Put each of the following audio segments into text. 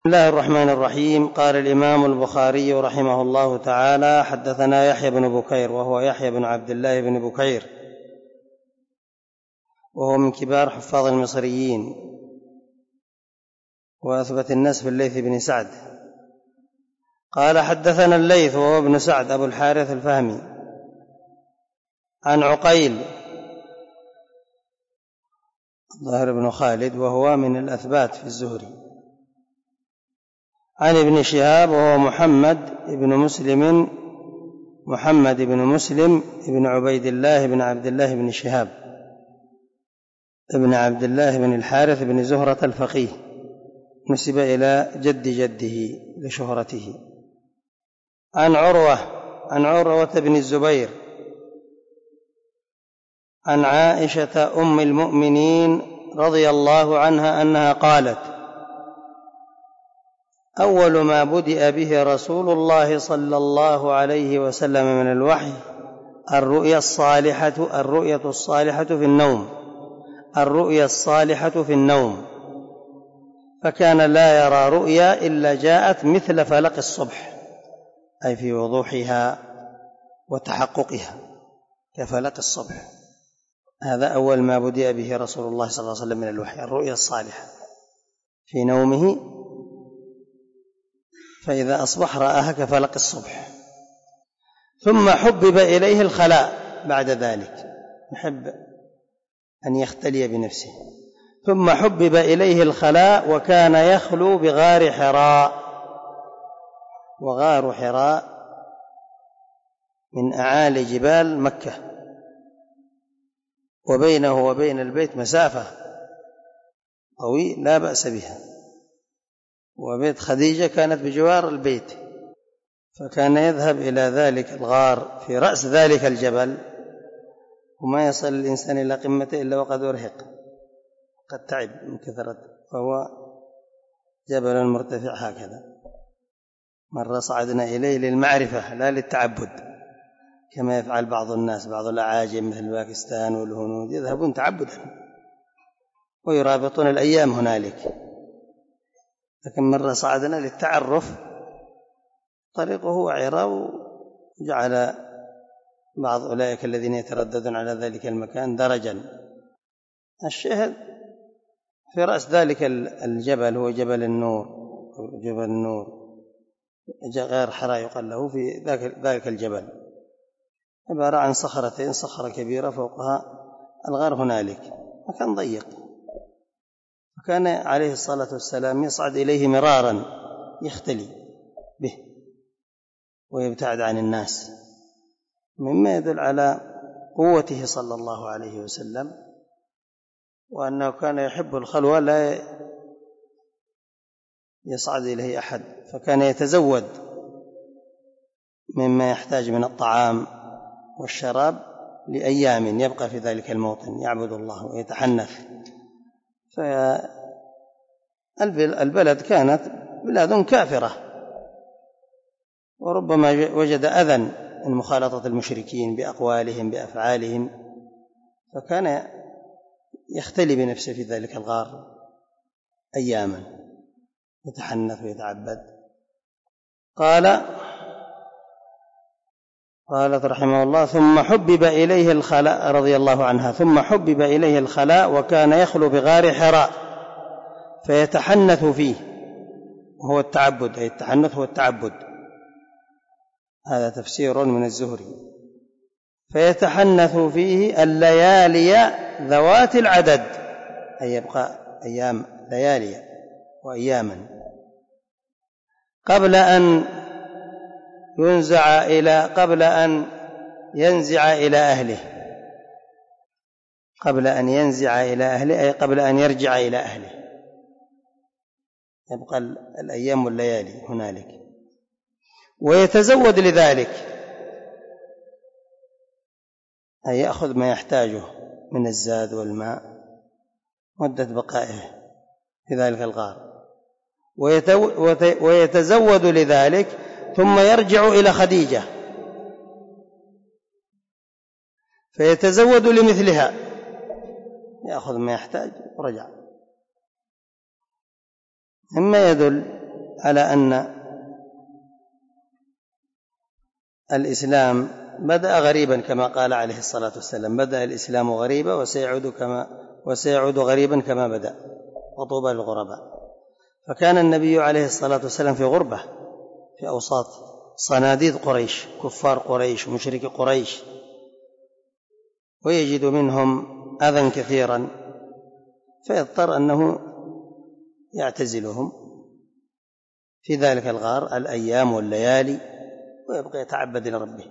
بسم الله الرحمن الرحيم. قال الإمام البخاري رحمه الله تعالى: حدثنا يحيى بن بكير، وهو يحيى بن عبد الله بن بكير، وهو من كبار حفاظ المصريين، وأثبت الناس بالليث بن سعد. قال: حدثنا الليث وهو ابن سعد أبو الحارث الفهمي، عن عقيل ظاهر بن خالد، وهو من الأثبات في الزهري، عن ابن شهاب وهو محمد بن مسلم بن عبيد الله بن عبد الله بن شهاب ابن عبد الله بن الحارث بن زهرة الفقيه، نسب إلى جد جده لشهرته. عن عروة بن الزبير عن عائشة أم المؤمنين رضي الله عنها أنها قالت: أول ما بدأ به رسول الله صلى الله عليه وسلم من الوحي الرؤيا الصالحة في النوم، فكان لا يرى رؤيا إلا جاءت مثل فلق الصبح، أي في وضوحها وتحققها كفلق الصبح. هذا أول ما بدأ به رسول الله صلى الله عليه وسلم من الوحي، الرؤيا الصالحة في نومه، فإذا أصبح رآها كفلق الصبح. ثم حبب إليه الخلاء بعد ذلك، يحب أن يختلي بنفسه. ثم حبب إليه الخلاء، وكان يخلو بغار حراء، وغار حراء من أعالي جبال مكة، وبينه وبين البيت مسافة طويلة لا بأس بها، وبيت خديجة كانت بجوار البيت، فكان يذهب إلى ذلك الغار في رأس ذلك الجبل، وما يصل الإنسان إلى قمته إلا وقد أرهق، قد تعب من كثرة، فهو جبل مرتفع هكذا. مرة صعدنا إليه للمعرفة لا للتعبد، كما يفعل بعض الناس، بعض الأعاجم مثل باكستان والهنود يذهبون تعبدا ويرابطون الأيام هنالك، لكن مرة صعدنا للتعرف، طريقه وعراء، وجعل بعض أولئك الذين يترددون على ذلك المكان درجا. الشاهد في رأس ذلك الجبل هو جبل النور، غير حراء يقال له، في ذلك الجبل عبارة عن صخرتين، صخرة كبيرة فوقها الغار هنالك، مكان ضيق، وكان عليه الصلاة والسلام يصعد إليه مرارا يختلي به ويبتعد عن الناس، مما يدل على قوته صلى الله عليه وسلم، وأنه كان يحب الخلوة لا يصعد إليه أحد، فكان يتزود مما يحتاج من الطعام والشراب لأيام يبقى في ذلك الموطن يعبد الله ويتحنث. فالبلد كانت بلاد كافرة، وربما وجد أذى من مخالطة المشركين بأقوالهم بأفعالهم، فكان يختلي بنفسه في ذلك الغار أياما يتحنث ويتعبد. قالت رحمه الله: ثم حبب إليه الخلاء، رضي الله عنها، ثم حبب إليه الخلاء، وكان يخلو بغار حراء فيتحنث فيه، وهو التعبد، أي التحنث هو التعبد، هذا تفسير من الزهري. فيتحنث فيه الليالي ذوات العدد، أي يبقى أيام ليالي وأياما، قبل أن ينزع إلى أهله، أي قبل أن يرجع إلى أهله، يبقى الأيام والليالي هنالك. ويتزود لذلك، أي يأخذ ما يحتاجه من الزاد والماء مدة بقائه في ذلك الغار، ويتزود لذلك، ثم يرجع إلى خديجة فيتزود لمثلها، يأخذ ما يحتاج ورجع. مما يدل على أن الإسلام بدأ غريبا كما قال عليه الصلاة والسلام: بدأ الإسلام غريبا وسيعود غريبا كما بدأ، وطوبى للغرباء. فكان النبي عليه الصلاة والسلام في غربة في أوساط صناديد قريش، كفار قريش ومشركي قريش، ويجد منهم أذى كثيرا، فيضطر أنه يعتزلهم في ذلك الغار الأيام والليالي، ويبقى يتعبد لربه،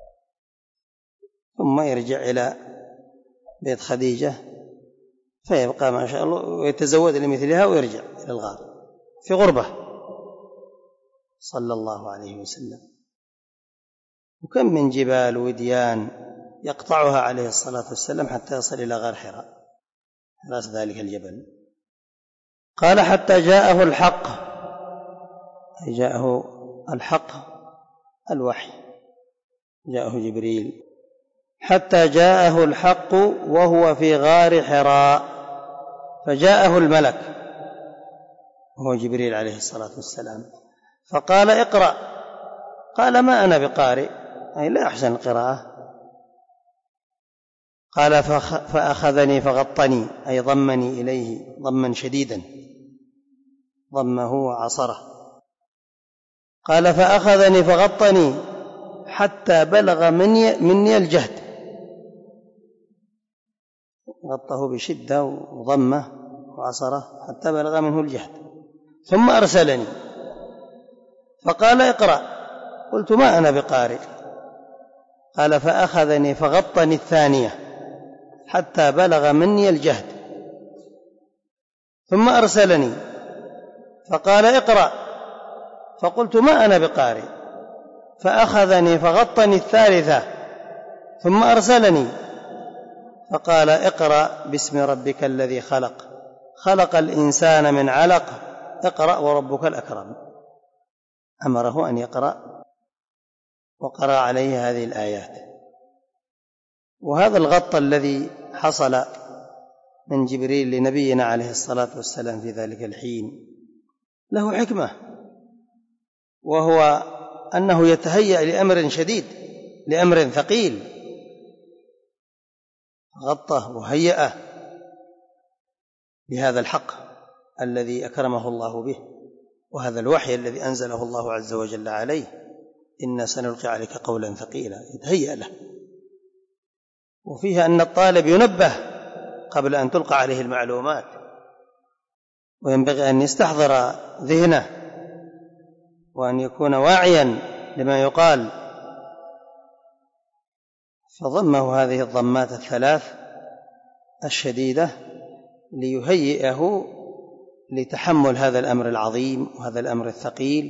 ثم يرجع إلى بيت خديجة فيبقى ما شاء الله ويتزود لمثلها ويرجع إلى الغار في غربة صلى الله عليه وسلم. وكم من جبال وديان يقطعها عليه الصلاة والسلام حتى يصل إلى غار حراء، رأس ذلك الجبل. قال: حتى جاءه الحق، جاءه الحق الوحي، جاءه جبريل، حتى جاءه الحق وهو في غار حراء، فجاءه الملك وهو جبريل عليه الصلاة والسلام فقال: اقرأ. قال: ما أنا بقارئ، أي لا أحسن القراءة. قال: فأخذني فغطني، أي ضمني إليه ضما شديدا، ضمه وعصره. قال: فأخذني فغطني حتى بلغ مني الجهد، غطه بشدة وضمه وعصره حتى بلغ منه الجهد، ثم أرسلني فقال: اقرأ. قلت: ما أنا بقارئ. قال: فأخذني فغطني الثانية حتى بلغ مني الجهد، ثم أرسلني فقال: اقرأ. فقلت: ما أنا بقارئ. فأخذني فغطني الثالثة ثم أرسلني فقال: اقرأ باسم ربك الذي خلق، خلق الإنسان من علق، اقرأ وربك الأكرم. أمره أن يقرأ وقرأ عليه هذه الآيات. وهذا الغط الذي حصل من جبريل لنبينا عليه الصلاة والسلام في ذلك الحين له حكمة، وهو أنه يتهيأ لأمر شديد، لأمر ثقيل، غطه وهيأه بهذا الحق الذي أكرمه الله به، وهذا الوحي الذي أنزله الله عز وجل عليه: إنا سنلقي عليك قولا ثقيلا، يتهيأ له. وفيها أن الطالب ينبه قبل أن تلقى عليه المعلومات، وينبغي أن يستحضر ذهنه وأن يكون واعيا لما يقال. فضمه هذه الضمات الثلاث الشديدة ليهيئه لتحمل هذا الأمر العظيم وهذا الأمر الثقيل.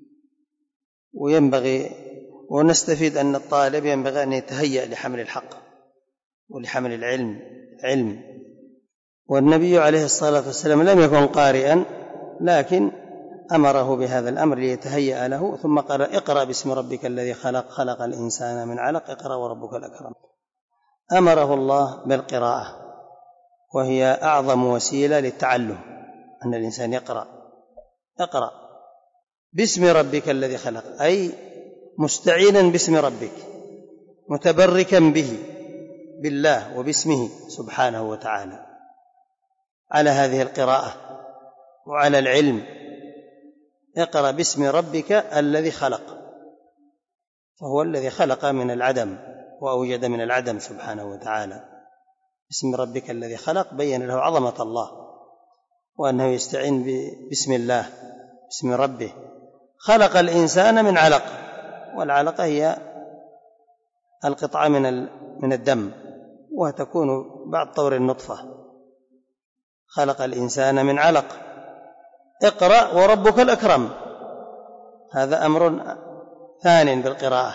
وينبغي ونستفيد أن الطالب ينبغي أن يتهيأ لحمل الحق ولحمل العلم. والنبي عليه الصلاة والسلام لم يكن قارئا، لكن أمره بهذا الأمر ليتهيأ له، ثم قال: اقرأ باسم ربك الذي خلق، خلق الإنسان من علق، اقرأ وربك الأكرم. أمره الله بالقراءة، وهي أعظم وسيلة للتعلم، أن الإنسان اقرأ باسم ربك الذي خلق، أي مستعينا باسم ربك، متبركا به، بالله وباسمه سبحانه وتعالى، على هذه القراءة وعلى العلم. اقرأ باسم ربك الذي خلق، فهو الذي خلق من العدم وأوجد من العدم سبحانه وتعالى. باسم ربك الذي خلق بين له عظمة الله، وأنه يستعين باسم الله، باسم ربه. خلق الإنسان من علق، والعلقة هي القطعة من الدم، وتكون بعد طور النطفة. خلق الإنسان من علق، اقرأ وربك الأكرم. هذا أمر ثان بالقراءة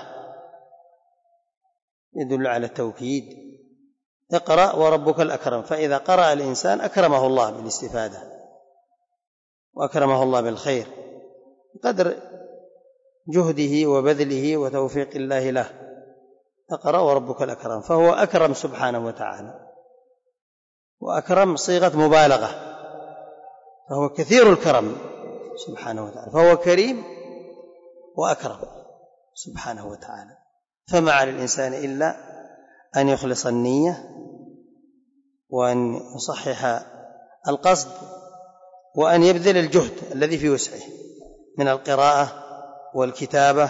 يدل على التوكيد. اقرأ وربك الأكرم، فإذا قرأ الإنسان أكرمه الله بالاستفادة، وأكرمه الله بالخير قدر جهده وبذله وتوفيق الله له. اقرأ وربك الأكرم، فهو أكرم سبحانه وتعالى، وأكرم صيغة مبالغة، فهو كثير الكرم سبحانه وتعالى، فهو كريم وأكرم سبحانه وتعالى. فما على الإنسان إلا أن يخلص النية وأن يصحح القصد وأن يبذل الجهد الذي في وسعه من القراءة والكتابة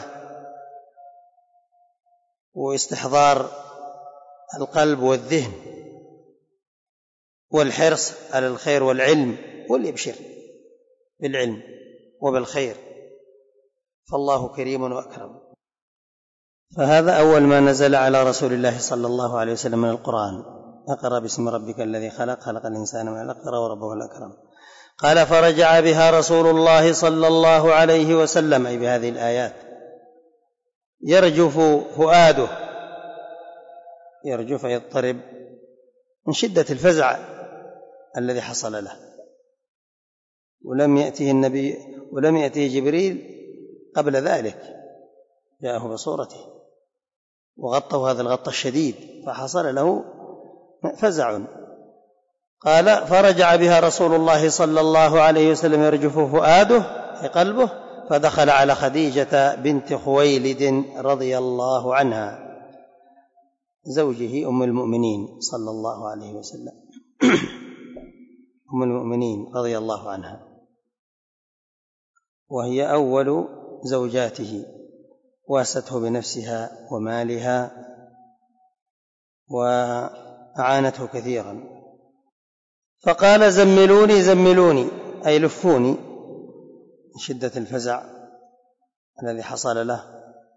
واستحضار القلب والذهن والحرص على الخير والعلم، واليبشر بالعلم وبالخير، فالله كريم وأكرم. فهذا أول ما نزل على رسول الله صلى الله عليه وسلم من القرآن: اقرأ باسم ربك الذي خلق، خلق الإنسان من علق، اقرأ وربه الأكرم. قال: فرجع بها رسول الله صلى الله عليه وسلم، أي بهذه الآيات، يرجف فؤاده، يرجف يضطرب من شدة الفزع الذي حصل له. ولم يأته جبريل قبل ذلك، جاءه بصورته وغطه هذا الغط الشديد، فحصل له فزع. قال: فرجع بها رسول الله صلى الله عليه وسلم يرجف فؤاده أي قلبه، فدخل على خديجة بنت خويلد رضي الله عنها، زوجه أم المؤمنين صلى الله عليه وسلم، أم المؤمنين رضي الله عنها، وهي أول زوجاته، واسته بنفسها ومالها وأعانته كثيرا. فقال: زملوني زملوني، أي لفوني، من شدة الفزع الذي حصل له.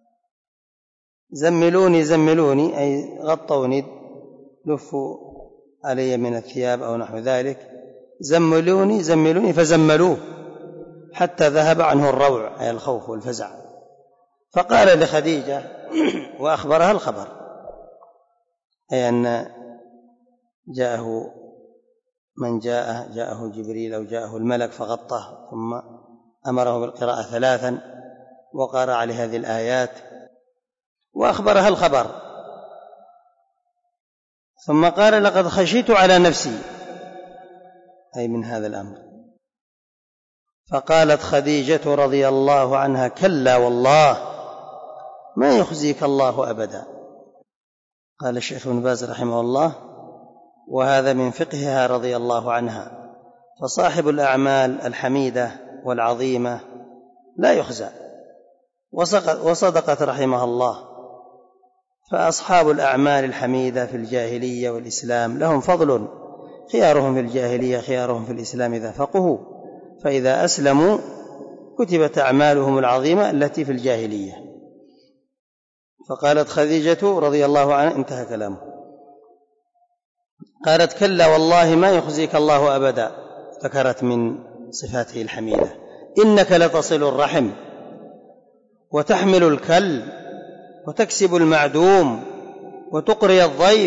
زملوني زملوني أي غطوني، لفوا علي من الثياب أو نحو ذلك. زملوني زملوني، فزملوه حتى ذهب عنه الروع أي الخوف والفزع. فقال لخديجة وأخبرها الخبر، أي أن جاءه من جاءه جبريل أو جاءه الملك فغطاه، ثم أمره بالقراءة 3 وقرأ عليه هذه الآيات، وأخبرها الخبر. ثم قال: لقد خشيت على نفسي، أي من هذا الأمر. فقالت خديجة رضي الله عنها: كلا والله ما يخزيك الله أبدا. قال الشيخ ابن باز رحمه الله: وهذا من فقهها رضي الله عنها، فصاحب الأعمال الحميدة والعظيمة لا يخزى. وصدقت رحمها الله، فأصحاب الأعمال الحميدة في الجاهلية والإسلام لهم فضل، خيارهم في الجاهلية خيارهم في الإسلام إذا فقهوا، فإذا أسلموا كتبت أعمالهم العظيمة التي في الجاهلية. فقالت خديجة رضي الله عنها، انتهى كلامه، قالت: كلا والله ما يخزيك الله أبدا. ذكرت من صفاته الحميدة: إنك لتصل الرحم وتحمل الكل وتكسب المعدوم وتقري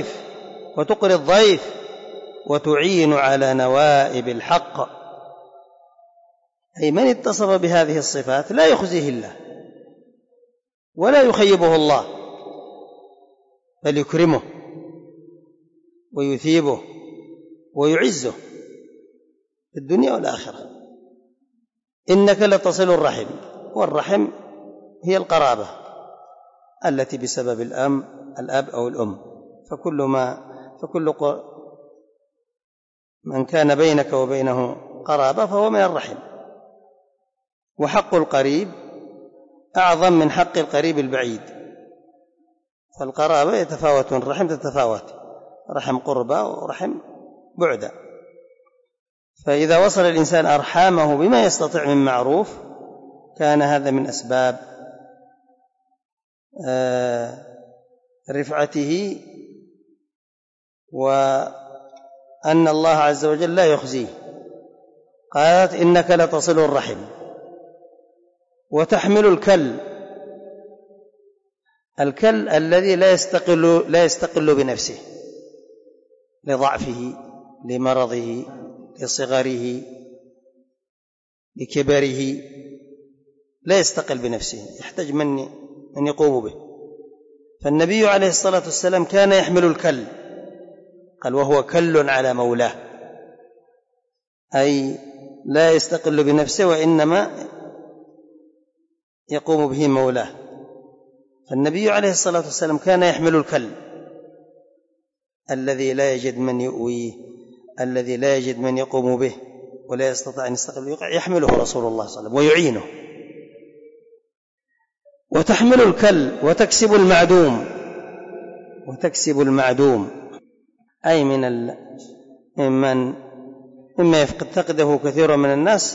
الضيف وتعين على نوائب الحق. أي من اتصف بهذه الصفات لا يخزيه الله ولا يخيبه الله، بل يكرمه ويثيبه ويعزه في الدنيا والآخرة. إنك لتصل الرحم، والرحم هي القرابة التي بسبب الأب أو الأم، فكل من كان بينك وبينه قرابة فهو من الرحم. وحق القريب أعظم من حق القريب البعيد، فالقرابة يتفاوت، الرحم تتفاوت، رحم قربة ورحم بعدة. فإذا وصل الإنسان أرحامه بما يستطيع من معروف كان هذا من أسباب رفعته، وأن الله عز وجل لا يخزيه. قالت: إنك لتصل الرحم وتحمل الكل الذي لا يستقل بنفسه، لضعفه، لمرضه، لصغره، لكبره، لا يستقل بنفسه، يحتاج من يقوم به. فالنبي عليه الصلاة والسلام كان يحمل الكل، قال: وهو كل على مولاه، أي لا يستقل بنفسه وإنما يقوم به مولاه. فالنبي عليه الصلاة والسلام كان يحمل الكل الذي لا يجد من يؤويه، الذي لا يجد من يقوم به ولا يستطيع أن يستقل، يحمله رسول الله صلى الله عليه وسلم ويعينه. وتحمل الكل وتكسب المعدوم، وتكسب المعدوم أي مما يفتقده كثير من الناس،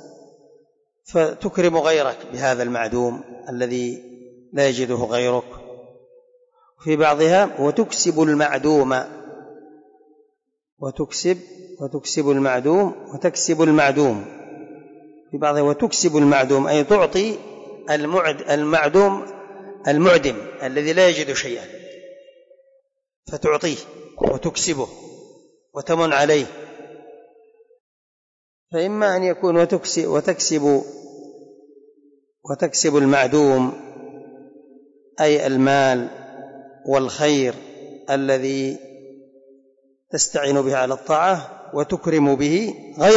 فتكرم غيرك بهذا المعدوم الذي لا يجده غيرك. في بعضها وتكسب المعدوم، وتكسب المعدوم وتكسب المعدوم. في بعضها وتكسب المعدوم أي تعطي المعدم الذي لا يجد شيئا، فتعطيه وتكسبه وتمن عليه. فإما أن يكون وتكسب المعدوم أي المال والخير الذي تستعين به على الطاعة وتكرم به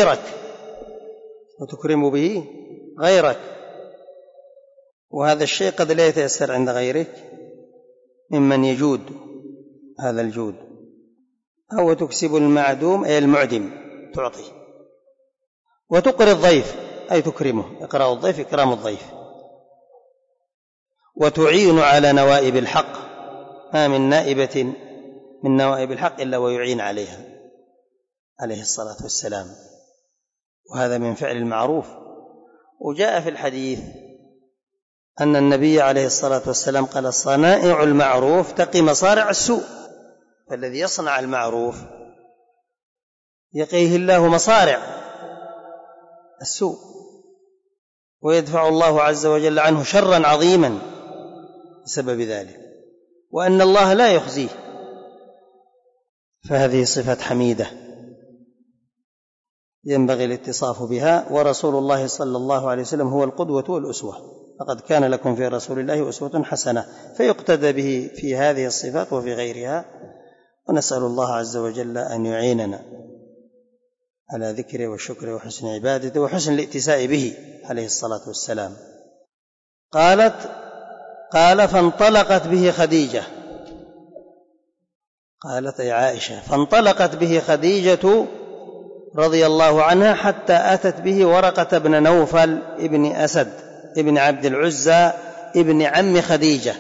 غيرك، وهذا الشيء قد لا يتيسر عند غيرك ممن يجود هذا الجود. أو تكسب المعدوم أي المعدم تعطيه. وتقري الضيف أي تكرمه، إقراء الضيف إكرام الضيف. وتعين على نوائب الحق، ما من نائبة من نوائب الحق إلا ويعين عليها عليه الصلاة والسلام، وهذا من فعل المعروف. وجاء في الحديث أن النبي عليه الصلاة والسلام قال: صنائع المعروف تقي مصارع السوء. فالذي يصنع المعروف يقيه الله مصارع السوء، ويدفع الله عز وجل عنه شرا عظيما بسبب ذلك، وأن الله لا يخزيه. فهذه صفة حميدة ينبغي الاتصاف بها. ورسول الله صلى الله عليه وسلم هو القدوة والأسوة، لقد كان لكم في رسول الله أسوة حسنة، فيقتدى به في هذه الصفات وفي غيرها. ونسأل الله عز وجل أن يعيننا على ذكره والشكر وحسن عبادته وحسن الائتساء به عليه الصلاة والسلام. قال فانطلقت به خديجة، قالت أي عائشة، فانطلقت به خديجة رضي الله عنها حتى أتت به ورقة بن نوفل ابن أسد ابن عبد العزى ابن عم خديجة،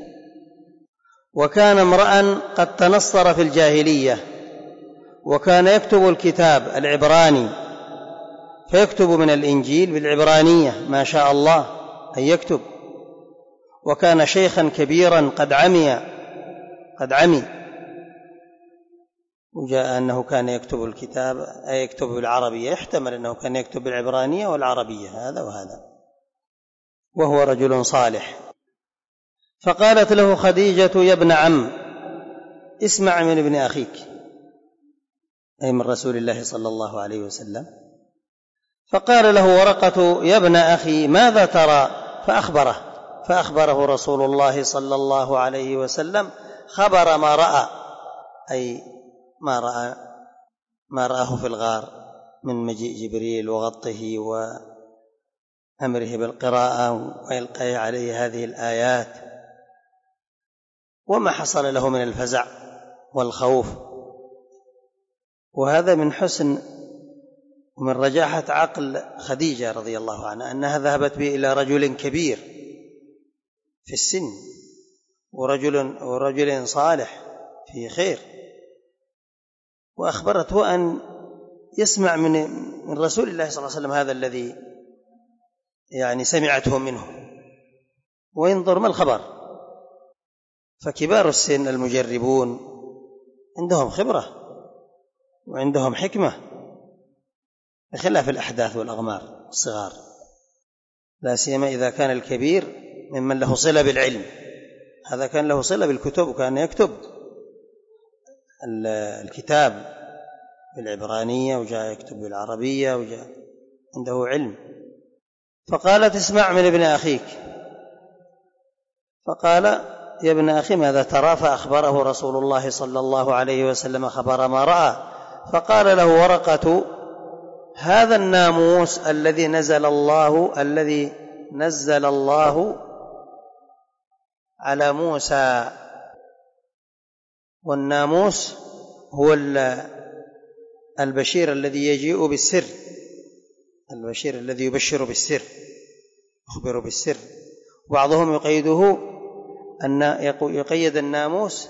وكان امرأ قد تنصر في الجاهلية، وكان يكتب الكتاب العبراني، فيكتب من الإنجيل بالعبرانية ما شاء الله أن يكتب. وكان شيخا كبيرا قد عمي. وجاء أنه كان يكتب الكتاب أي يكتب بالعربية، يحتمل أنه كان يكتب بالعبرانية والعربية، هذا وهذا، وهو رجل صالح. فقالت له خديجة: يا ابن عم، اسمع من ابن أخيك، أي من رسول الله صلى الله عليه وسلم. فقال له ورقة: يا ابن أخي، ماذا ترى؟ فأخبره رسول الله صلى الله عليه وسلم خبر ما رأى، أي ما رآه في الغار من مجيء جبريل وغطه وأمره بالقراءة وإلقاء عليه هذه الآيات، وما حصل له من الفزع والخوف. وهذا من حسن ومن رجاحة عقل خديجة رضي الله عنها أنها ذهبت به إلى رجل كبير في السن ورجل صالح في خير، وأخبرته أن يسمع من رسول الله صلى الله عليه وسلم هذا الذي سمعته منه، وينظر ما الخبر. فكبار السن المجربون عندهم خبرة وعندهم حكمة، بخلاف الأحداث والأغمار الصغار، لا سيما إذا كان الكبير ممن له صلة بالعلم. هذا كان له صلة بالكتب، وكان يكتب الكتاب بالعبرانية وجاء يكتب بالعربية وجاء عنده علم. فقالت: اسمع من ابن أخيك. فقال: يا ابن أخي، ماذا ترى؟ فأخبره رسول الله صلى الله عليه وسلم خبر ما رأى. فقال له ورقة: هذا الناموس الذي نزل الله على موسى، والناموس هو البشير الذي يجيء بالسر، البشير الذي يبشر بالسر، يخبر بالسر. بعضهم يقيد الناموس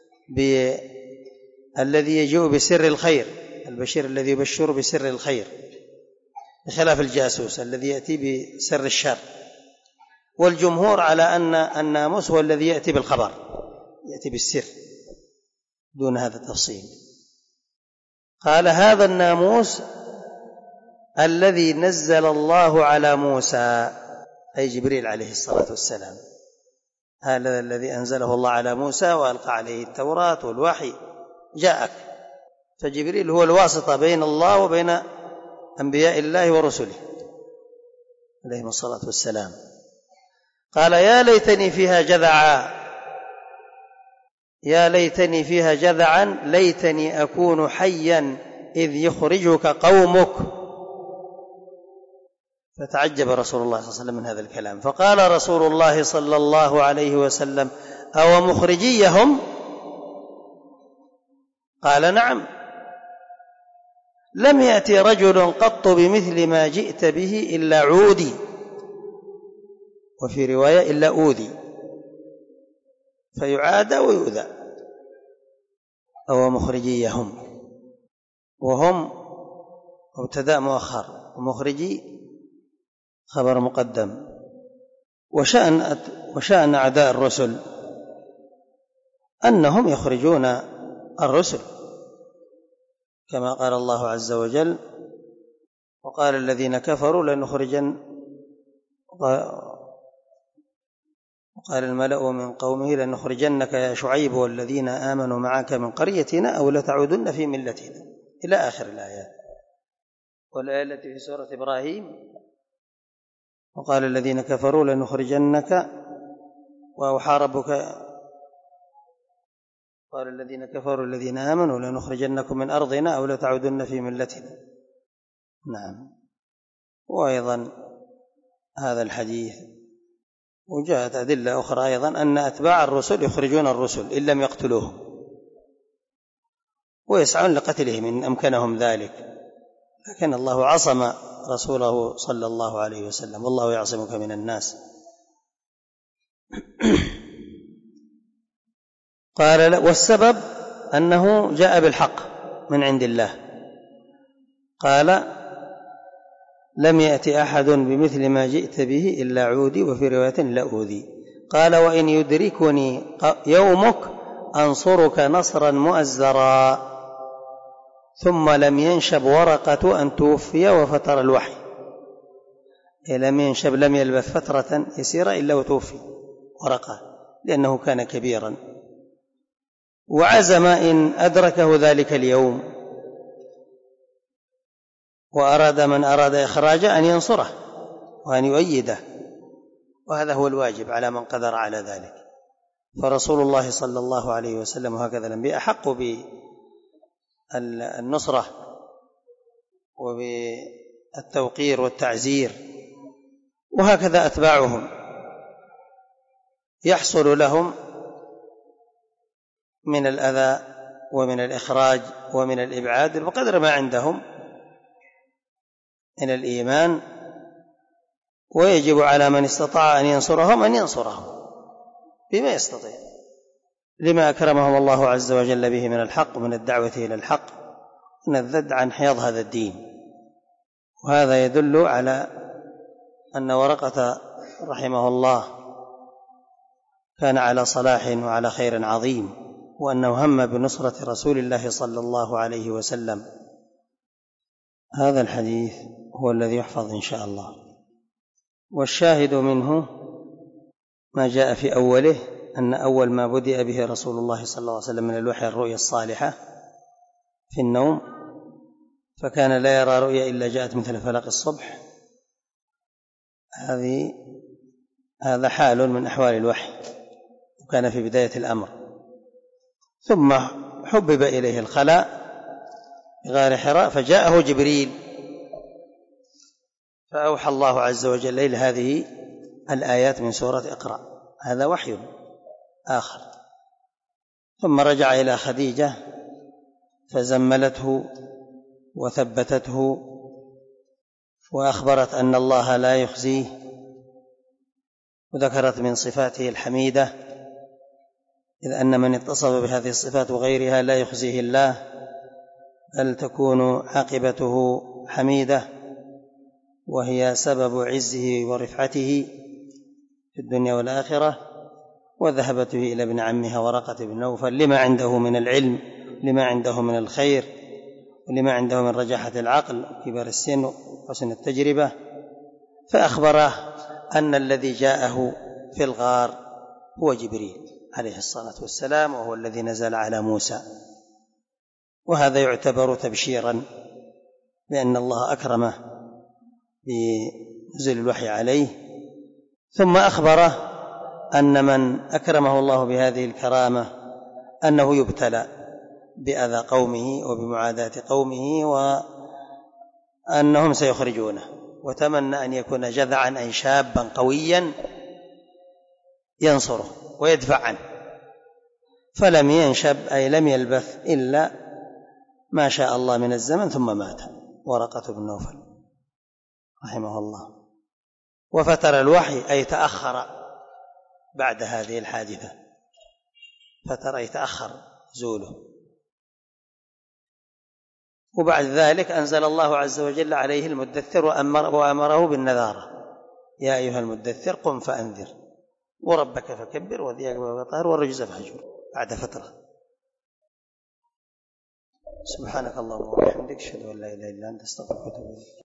بالذي يجيء بسر الخير، البشير الذي يبشر بسر الخير، بخلاف الجاسوس الذي يأتي بسر الشر. والجمهور على أن الناموس هو الذي يأتي بالخبر، يأتي بالسر دون هذا التفصيل. قال هذا الناموس الذي نزل الله على موسى، أي جبريل عليه الصلاة والسلام، هذا الذي أنزله الله على موسى وألقى عليه التوراة والوحي جاءك. فجبريل هو الواسطة بين الله وبين أنبياء الله ورسله عليهم الصلاة والسلام. قال يا ليتني فيها جذعا، يا ليتني فيها جذعا، ليتني أكون حيا إذ يخرجك قومك. فتعجب رسول الله صلى الله عليه وسلم من هذا الكلام، فقال رسول الله صلى الله عليه وسلم أو مخرجيهم؟ قال نعم، لم يأتي رجل قط بمثل ما جئت به إلا عودي، وفي رواية إلا أوذي، فيعادى ويؤذى. أو مخرجيهم، وهم مبتدأ مؤخر، ومخرجي خبر مقدم. وشأن أعداء الرسل أنهم يخرجون الرسل، كما قال الله عز وجل وقال الذين كفروا وقال الملأ من قومه لنخرجنك يا شعيب والذين آمنوا معك من قريتنا أو لتعودن في ملتنا، إلى آخر الآيات. والآية التي في سورة إبراهيم وقال الذين كفروا لنخرجنك وأوحى ربك، قال الذين كفروا الذين آمنوا لنخرجنكم من أرضنا أو لتعودن في ملتنا. نعم. وأيضا هذا الحديث وجاءت أدلة أخرى أيضا أن أتباع الرسل يخرجون الرسل إن لم يقتلوهم، ويسعون لقتلهم إن أمكنهم ذلك، لكن الله عصم رسوله صلى الله عليه وسلم، والله يعصمك من الناس. قال والسبب أنه جاء بالحق من عند الله. قال لم يأتي أحد بمثل ما جئت به إلا عودي، وفي رواية إلا أوذي. قال وإن يدركني يومك أنصرك نصرا مؤزرا. ثم لم ينشب ورقة أن توفي وفتر الوحي، لم ينشب، لم يلبث فترة يسيرة إلا وتوفي ورقة، لأنه كان كبيرا، وعزم إن أدركه ذلك اليوم وأراد من أراد إخراجه أن ينصره وأن يؤيده، وهذا هو الواجب على من قدر على ذلك. فرسول الله صلى الله عليه وسلم وهكذا الأنبياء أحق بالنصرة وبالتوقير والتعزير، وهكذا أتباعهم يحصل لهم من الأذى ومن الإخراج ومن الإبعاد بقدر ما عندهم من الإيمان، ويجب على من استطاع أن ينصرهم أن ينصرهم بما يستطيع، لما أكرمهم الله عز وجل به من الحق ومن الدعوة إلى الحق، من الذد عن حياض هذا الدين. وهذا يدل على أن ورقة رحمه الله كان على صلاح وعلى خير عظيم، وأنه هم بنصرة رسول الله صلى الله عليه وسلم. هذا الحديث هو الذي يحفظ إن شاء الله. والشاهد منه ما جاء في أوله، أن أول ما بدأ به رسول الله صلى الله عليه وسلم من الوحي الرؤيا الصالحة في النوم، فكان لا يرى رؤيا إلا جاءت مثل فلق الصبح. هذا حال من أحوال الوحي، وكان في بداية الأمر. ثم حبب إليه الخلاء بغار حراء، فجاءه جبريل فأوحى الله عز وجل إلى هذه الآيات من سورة اقرأ، هذا وحي آخر. ثم رجع إلى خديجة فزملته وثبتته وأخبرت أن الله لا يخزيه، وذكرت من صفاته الحميدة، إذ أن من اتصف بهذه الصفات وغيرها لا يخزيه الله، بل تكون عاقبته حميدة، وهي سبب عزه ورفعته في الدنيا والآخرة. وذهبت به إلى ابن عمها ورقة بن نوفل لما عنده من العلم، لما عنده من الخير، ولما عنده من رجاحة العقل وكبر السن وحسن التجربة، فأخبره أن الذي جاءه في الغار هو جبريل عليه الصلاة والسلام، وهو الذي نزل على موسى. وهذا يعتبر تبشيرا بأن الله أكرمه بنزول الوحي عليه. ثم أخبره أن من أكرمه الله بهذه الكرامة أنه يبتلى بأذى قومه وبمعاداة قومه، وأنهم سيخرجونه، وتمنى أن يكون جذعا أي شابا قويا ينصره ويدفع عنه، فلم ينشب أي لم يلبث إلا ما شاء الله من الزمن ثم مات ورقة بن نوفل رحمه الله. وفتر الوحي أي تأخر بعد هذه الحادثة، فتر أي تأخر زوله. وبعد ذلك أنزل الله عز وجل عليه المدثر وأمره بالنذارة: يا أيها المدثر قم فأنذر وربك فكبر وثيابك فطهر والرجز فاهجر، بعد فترة. سبحانك اللهم وبحمدك، أشهد أن لا إله إلا أنت، أستغفرك وأتوب إليك.